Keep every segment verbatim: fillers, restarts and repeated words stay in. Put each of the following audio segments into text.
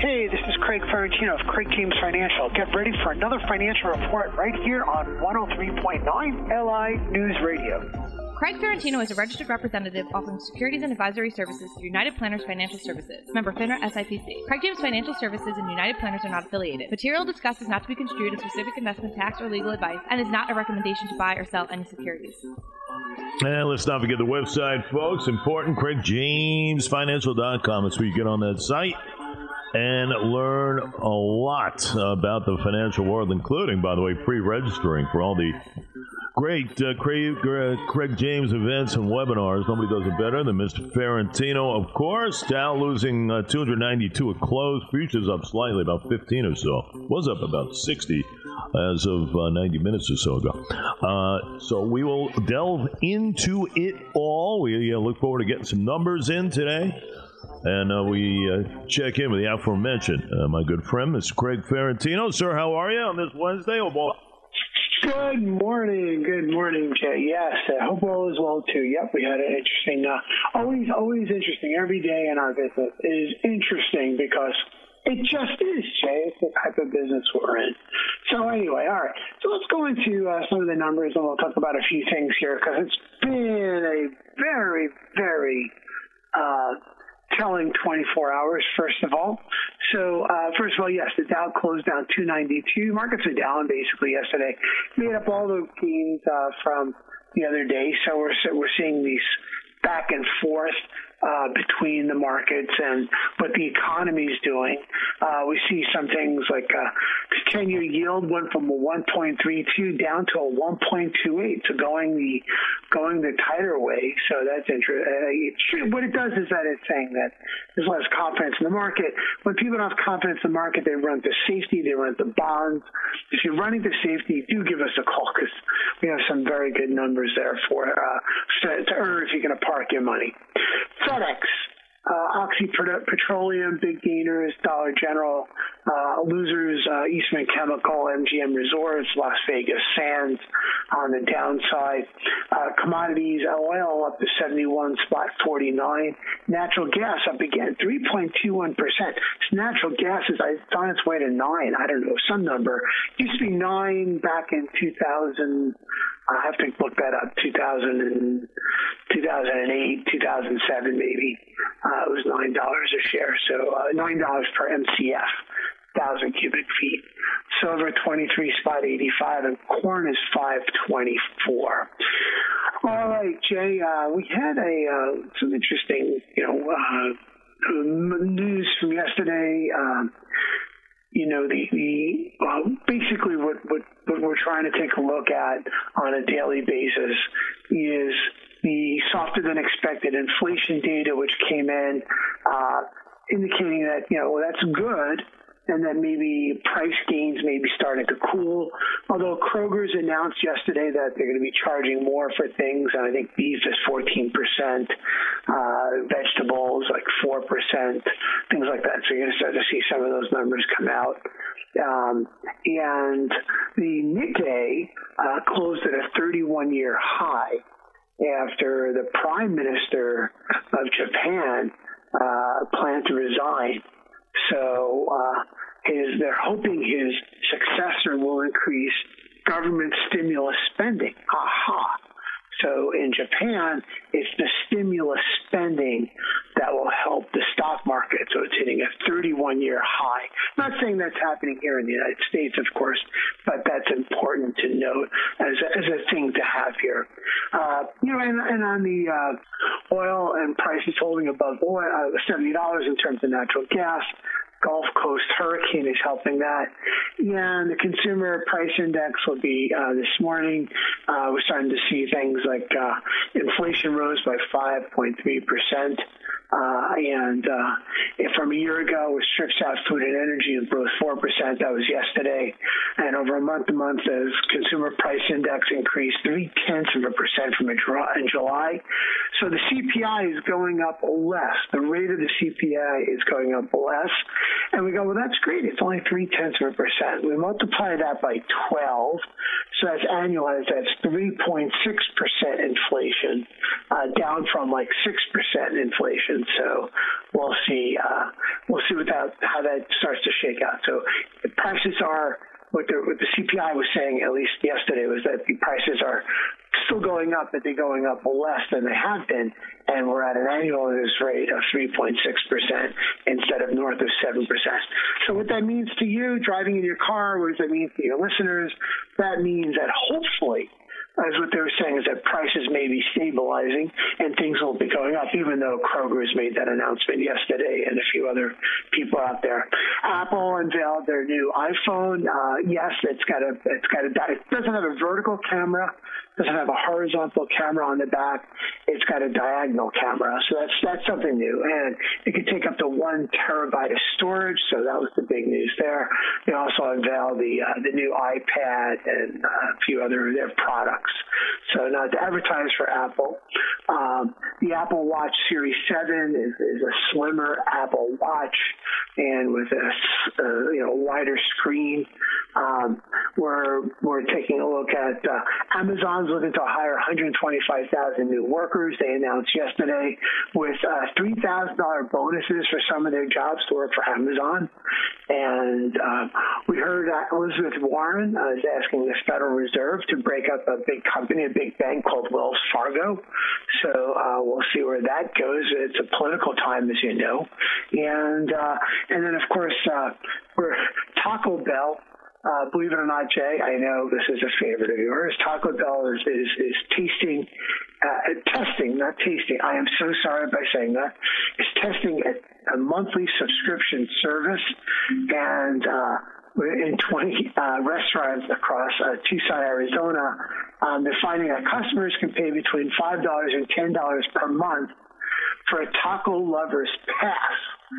Hey, this is Craig Ferrantino of Craig James Financial. Get ready for another financial report right here on one oh three point nine L I News Radio. Craig Ferrantino is a registered representative offering securities and advisory services through United Planners Financial Services. Member FINRA S I P C. Craig James Financial Services and United Planners are not affiliated. Material discussed is not to be construed as specific investment, tax, or legal advice and is not a recommendation to buy or sell any securities. And let's not forget the website, folks. Important, Craig James Financial dot com. That's where you get on that site and learn a lot about the financial world, including, by the way, pre-registering for all the great uh, Craig, uh, Craig James events and webinars. Nobody does it better than Mister Ferrantino, of course. Dow losing uh, two hundred ninety-two at close. Futures up slightly, about fifteen or so. Was up about sixty as of uh, ninety minutes or so ago. Uh, so we will delve into it all. We uh, look forward to getting some numbers in today. And uh, we uh, check in with the aforementioned, uh, my good friend, Mister Craig Ferrantino. Sir, how are you on this Wednesday? Oh, boy. Good morning. Good morning, Jay. Yes, I hope all is well, too. Yep, we had an interesting, uh, always, always interesting. Every day in our business is interesting because it just is, Jay. It's the type of business we're in. So anyway, all right. So let's go into uh, some of the numbers, and we'll talk about a few things here because it's been a very, very uh, telling twenty-four hours, first of all. So uh, first of all, yes, the Dow closed down two ninety-two. Markets are down basically yesterday. Made up all the gains uh, from the other day. So we're we're seeing these back and forth uh, between the markets and what the economy is doing. Uh, we see some things like uh, the ten-year yield went from a one point three two down to a one point two eight, so going the going the tighter way. So that's interesting. Uh, what it does is that it's saying that there's less confidence in the market. When people don't have confidence in the market, they run to safety, they run to bonds. If you're running to safety, do give us a call because we have some very good numbers there for uh, to, to earn if you're going to park your money. FedEx, uh, Oxy Petroleum, big gainers, Dollar General, uh, losers, uh, Eastman Chemical, M G M Resorts, Las Vegas Sands on the downside. Uh, commodities, oil up to seventy-one forty-nine. Natural gas up again, three point two one percent. Natural gas is on its way to nine. I don't know, some number. It used to be nine back in two thousand. I have to look that up. two thousand and, two thousand eight, two thousand seven, maybe. Uh, it was nine dollars a share, so uh, nine dollars per M C F, thousand cubic feet. Silver twenty-three eighty-five, and corn is five twenty-four. All right, Jay. Uh, we had a uh, some interesting, you know, uh, news from yesterday. Um, You know, the, the uh, basically what, what, what we're trying to take a look at on a daily basis is the softer than expected inflation data, which came in, uh, indicating that, you know, that's good and that maybe price gains may be starting to cool. Although Kroger's announced yesterday that they're going to be charging more for things, and I think beef is fourteen percent, uh, vegetables like four percent, things like that. So you're going to start to see some of those numbers come out. Um, and the Nikkei uh, closed at a thirty-one year high after the Prime Minister of Japan uh, planned to resign. So uh, his, they're hoping his successor will increase government stimulus spending. Aha. So in Japan, it's the stimulus spending that will help the stock market. So it's hitting a thirty-one year high. I'm not saying that's happening here in the United States, of course, but that's important to note as a, as a thing to have here. Uh, you know, and, and on the uh, oil and prices holding above oil, uh, seventy dollars in terms of natural gas. Gulf Coast hurricane is helping that. And the consumer price index will be uh, this morning. Uh, we're starting to see things like uh, inflation rose by five point three percent. Uh, and uh, from a year ago, it strips out food and energy and rose four percent. That was yesterday. And over a month to month, the consumer price index increased three-tenths of a percent from a draw in July. So the C P I is going up less. The rate of the C P I is going up less. And And we go, well, that's great. It's only three tenths of a percent. We multiply that by twelve, so that's annualized. That's three point six percent inflation, uh, down from like six percent inflation. So we'll see. Uh, we'll see what that, how that starts to shake out. So the prices are. What the, what the C P I was saying, at least yesterday, was that the prices are still going up, but they're going up less than they have been, and we're at an annualized rate of three point six percent instead of north of seven percent. So what that means to you driving in your car, what does that mean to your listeners? That means that hopefully, as what they were saying, is that prices may be stabilizing and things will be going up, even though Kroger's made that announcement yesterday and a few other people out there. Apple unveiled their new iPhone. Uh, yes, it's got a, it's got a, it doesn't have a vertical camera, doesn't have a horizontal camera on the back. It's got a diagonal camera, so that's that's something new, and it can take up to one terabyte of storage. So that was the big news there. They also unveiled the uh, the new iPad and uh, a few other of their products. So now to advertise for Apple, um, the Apple Watch Series seven is, is a slimmer Apple Watch, and with a uh, you know wider screen. Um, we're we're taking a look at uh, Amazon's looking to hire one hundred twenty-five thousand new workers. They announced yesterday with uh, three thousand dollars bonuses for some of their jobs to work for Amazon. And uh, we heard uh, Elizabeth Warren uh, is asking the Federal Reserve to break up a big company, a big bank called Wells Fargo. So uh, we'll see where that goes. It's a political time, as you know. And uh, and then, of course, uh, we're Taco Bell. Uh, believe it or not, Jay, I know this is a favorite of yours. Taco Bell is is, is tasting, uh, testing, not tasting. I am so sorry by saying that. It's testing a, a monthly subscription service, and uh, in twenty uh, restaurants across uh, Tucson, Arizona, um, they're finding that customers can pay between five dollars and ten dollars per month for a Taco Lovers Pass.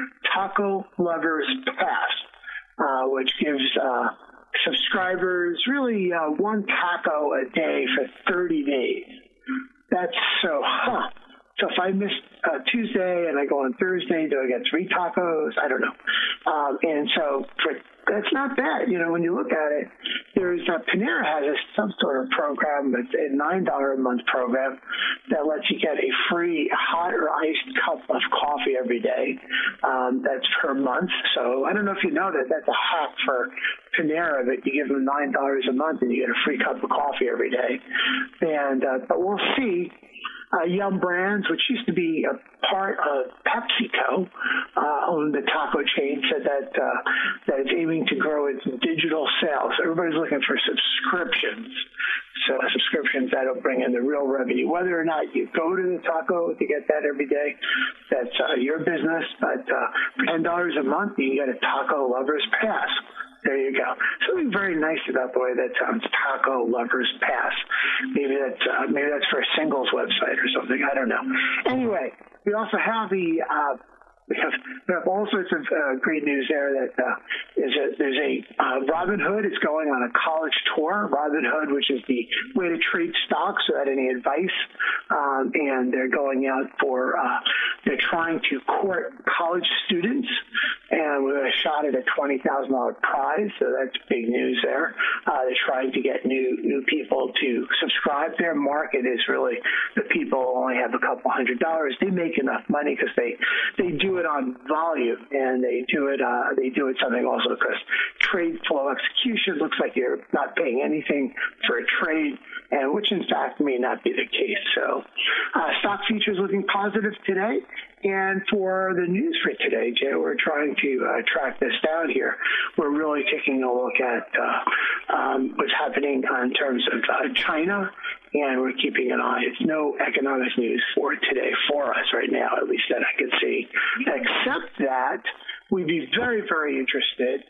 Taco Lovers Pass, uh, which gives uh, subscribers really uh, one taco a day for thirty days. That's so, huh. So if I miss uh, Tuesday and I go on Thursday, do I get three tacos? I don't know. Um, and so for, that's not bad. You know, when you look at it, there's uh, Panera has a, some sort of program, but a nine dollars a month program that lets you get a free hot or iced cup of coffee every day. Um, that's per month. So I don't know if you know that that's a hack for Panera, that you give them nine dollars a month and you get a free cup of coffee every day. And uh, but we'll see. Uh, Yum Brands, which used to be a part of PepsiCo, uh, owned the taco chain, said that uh, that it's aiming to grow its digital sales. Everybody's looking for subscriptions. So subscriptions that'll bring in the real revenue. Whether or not you go to the taco to get that every day, that's uh, your business. But uh, for ten dollars a month, you can get a Taco Lovers Pass. There you go. Something very nice about the way that sounds, Taco Lovers Pass. Maybe that's uh, maybe that's for a singles website or something. I don't know. Anyway, we also have the uh, we have, we have all sorts of uh, great news there. That uh, is a, there's a uh, Robinhood is going on a college tour. Robinhood, which is the way to trade stocks without any advice, um, and they're going out for uh, they're trying to court college students, and with a shot at a twenty thousand dollars prize. So that's big news there. Uh, they're trying to get new new people to subscribe. Their market is really the people who only have a couple hundred dollars. They make enough money because they they do it on volume, and they do it uh, they do it something also because trade flow execution looks like you're not paying anything for a trade, and which in fact may not be the case. So uh, stock futures looking positive today. And for the news for today, Jay, we're trying to uh, track this down here. We're really taking a look at uh, um, what's happening in terms of uh, China, and we're keeping an eye. It's no economic news for today for us right now, at least that I can see, except that we'd be very, very interested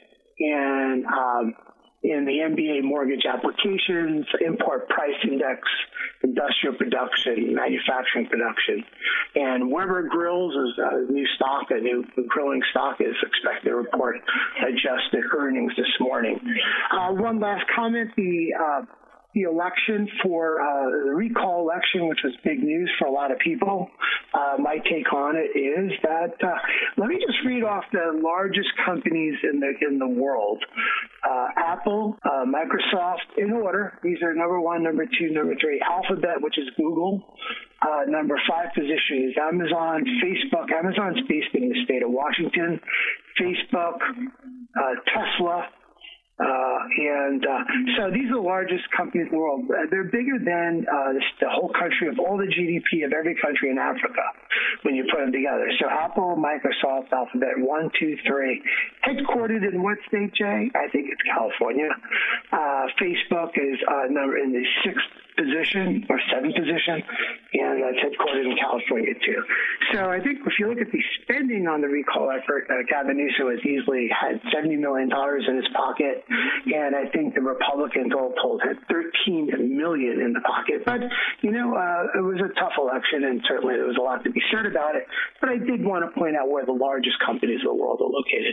in um, in the M B A mortgage applications, import price index, industrial production, manufacturing production. And Weber Grills is a new stock, a new grilling stock is expected to report adjusted earnings this morning. Uh, one last comment, the uh, the election for uh, the recall election, which was big news for a lot of people. Uh, my take on it is that uh, let me just read off the largest companies in the in the world: uh, Apple, uh, Microsoft, in order. These are number one, number two, number three. Alphabet, which is Google. Uh, number five position is Amazon, Facebook. Amazon's based in the state of Washington. Facebook, uh, Tesla. Uh, and uh, so these are the largest companies in the world. Uh, they're bigger than uh, this, the whole country of all the G D P of every country in Africa when you put them together. So Apple, Microsoft, Alphabet, one, two, three. Headquartered in what state, Jay? I think it's California. Uh, Facebook is uh, number in the sixth position or seventh position, and that's headquartered in California too. So I think if you look at the spending on the recall effort, uh, Gavin Newsom has easily had seventy million dollars in his pocket, and I think the Republicans all told had thirteen million dollars in the pocket. But, you know, uh, it was a tough election, and certainly there was a lot to be said about it. But I did want to point out where the largest companies in the world are located.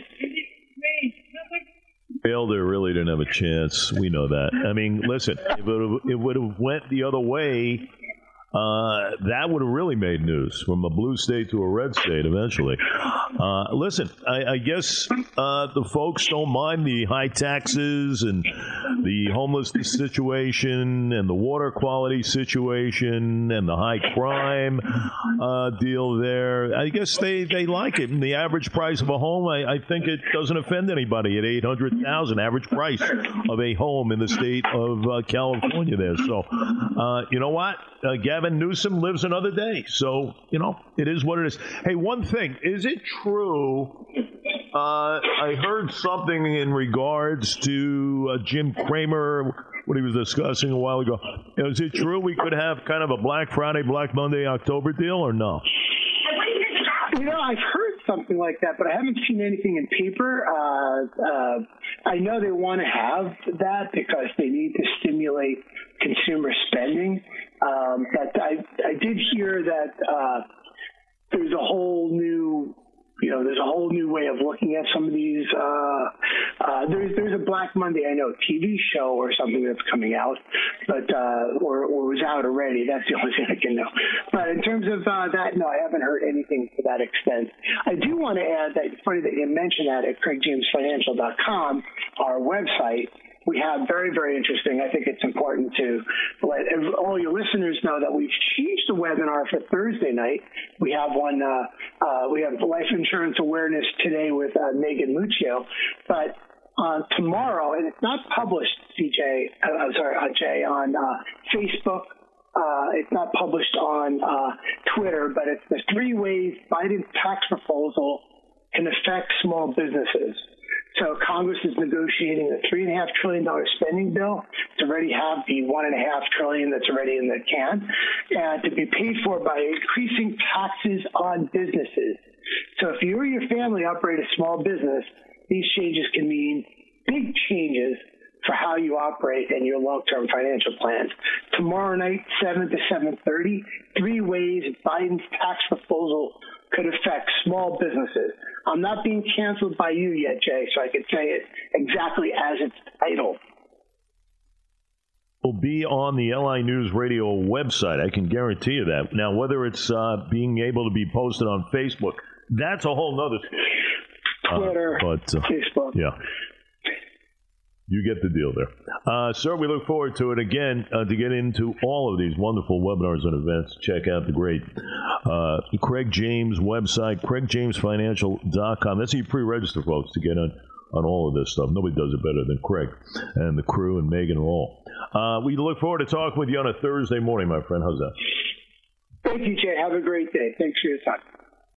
Well, they really didn't have a chance. We know that. I mean, listen, if it would have went the other way, uh, that would have really made news, from a blue state to a red state eventually. Uh, listen, I, I guess uh, the folks don't mind the high taxes and the homelessness situation and the water quality situation and the high crime uh, deal there. I guess they, they like it. And the average price of a home, I, I think it doesn't offend anybody at eight hundred thousand dollars, average price of a home in the state of uh, California there. So, uh, you know what? Uh, Gavin Newsom lives another day. So, you know, it is what it is. Hey, one thing. Is it true? Uh, I heard something in regards to uh, Jim Cramer, what he was discussing a while ago. Is it true we could have kind of a Black Friday, Black Monday, October deal, or no? You know, I've heard something like that, but I haven't seen anything in paper. Uh, uh, I know they want to have that because they need to stimulate consumer spending. Um, but I, I did hear that uh, there's a whole new, you know, there's a whole new way of looking at some of these. Uh, uh, there's there's a Black Monday, I know, T V show or something that's coming out, but uh, or, or was out already. That's the only thing I can know. But in terms of uh, that, no, I haven't heard anything to that extent. I do want to add that it's funny that you mentioned that at Craig James Financial dot com, our website. We have very, very interesting. I think it's important to let all your listeners know that we've changed the webinar for Thursday night. We have one, uh, uh, we have life insurance awareness today with uh, Megan Muccio. But uh, tomorrow, and it's not published, C J, uh, I'm sorry, uh, Jay, on uh, Facebook. Uh, it's not published on uh, Twitter, but it's the three ways Biden's tax proposal can affect small businesses. So Congress is negotiating a three and a half trillion dollar spending bill to already have the one and a half trillion that's already in the can, and to be paid for by increasing taxes on businesses. So if you or your family operate a small business, these changes can mean big changes for how you operate and your long-term financial plans. Tomorrow night, seven to seven thirty, three ways Biden's tax proposal could affect small businesses. I'm not being canceled by you yet, Jay, so I can say it exactly as it's titled. Will be on the L I News Radio website. I can guarantee you that. Now, whether it's uh, being able to be posted on Facebook, that's a whole nother story. Twitter, uh, but, uh, Facebook. Yeah. You get the deal there. Uh, sir, we look forward to it. Again, uh, to get into all of these wonderful webinars and events, check out the great uh, Craig James website, Craig James Financial dot com. That's how you pre-register, folks, to get on, on all of this stuff. Nobody does it better than Craig and the crew and Megan and all. Uh, we look forward to talking with you on a Thursday morning, my friend. How's that? Thank you, Jay. Have a great day. Thanks for your time.